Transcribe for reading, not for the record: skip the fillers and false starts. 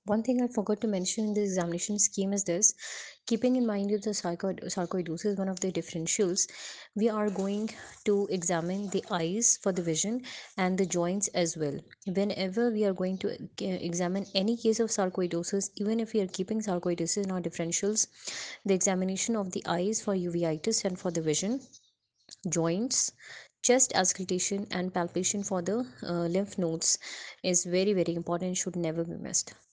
One thing I forgot to mention in the examination scheme is this: keeping in mind that the sarcoidosis is one of the differentials, we are going to examine the eyes for the vision and the joints as well. Whenever we are going to examine any case of sarcoidosis, even if we are keeping sarcoidosis in our differentials, the examination of the eyes for uveitis and for the vision, joints, chest auscultation, and palpation for the lymph nodes is very, very important, should never be missed.